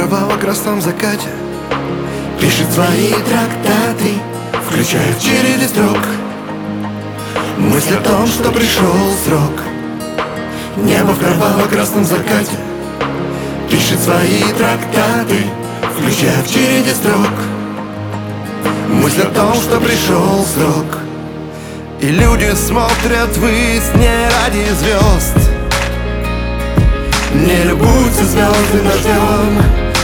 кроваво-красном закате пишет свои трактаты, включая в череде строк мысль о том, что пришел срок. Небо в кроваво-красном закате пишет свои трактаты, включая в череде строк мысль о том, что пришел срок. И люди смотрят ввысь не ради звезд, не любуются звездным дождем,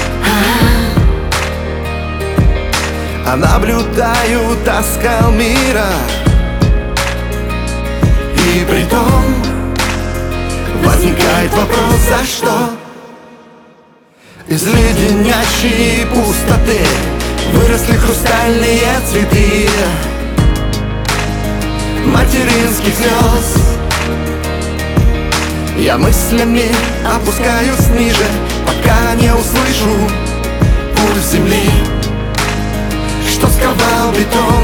а наблюдают оскал мира. И притом возникает вопрос, за что из леденящей пустоты выросли хрустальные цветы материнских слез. Я мыслями опускаюсь ниже, пока не услышу пульс земли, что сковал бетон.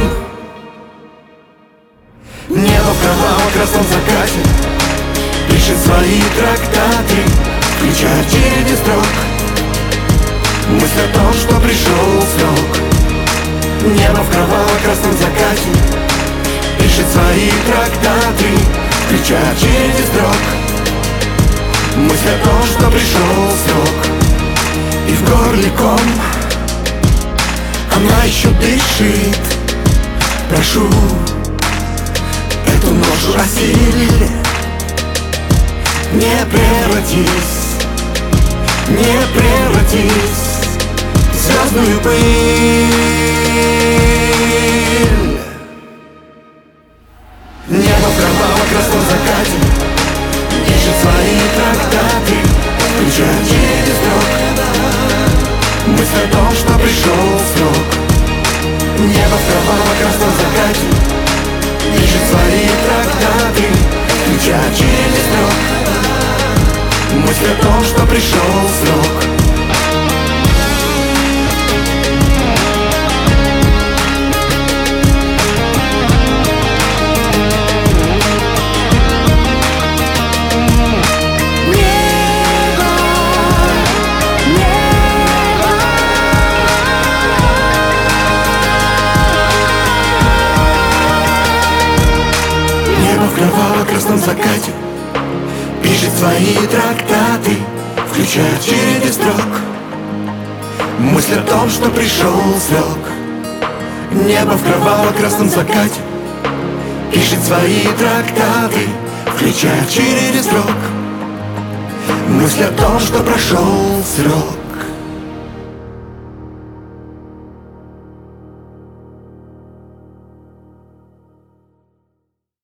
Небо в кроваво-красном закате пишет свои трактаты, включая в череде строк мысль о том, что пришел срок. Небо в кроваво-красном закате пишет свои трактаты, включая в череде строк мысль о том, что пришел срок. И в горле ком, она еще дышит. Прошу, эту ношу осилили. Не превратись, не превратись в звездную пыль. Небо в кроваво-красном закате пишет свои трактаты, включая в череде строк мысль о том, что пришел срок. Небо в кроваво-красном закате пишет свои трактаты, включая в череде строк мысль о том, что пришел срок. В кроваво-красном закате пишет свои трактаты, включая в череде строк мысль о том, что пришел срок. Небо в кроваво-красном закате пишет свои трактаты, включая в череде строк мысль о том, что прошел срок.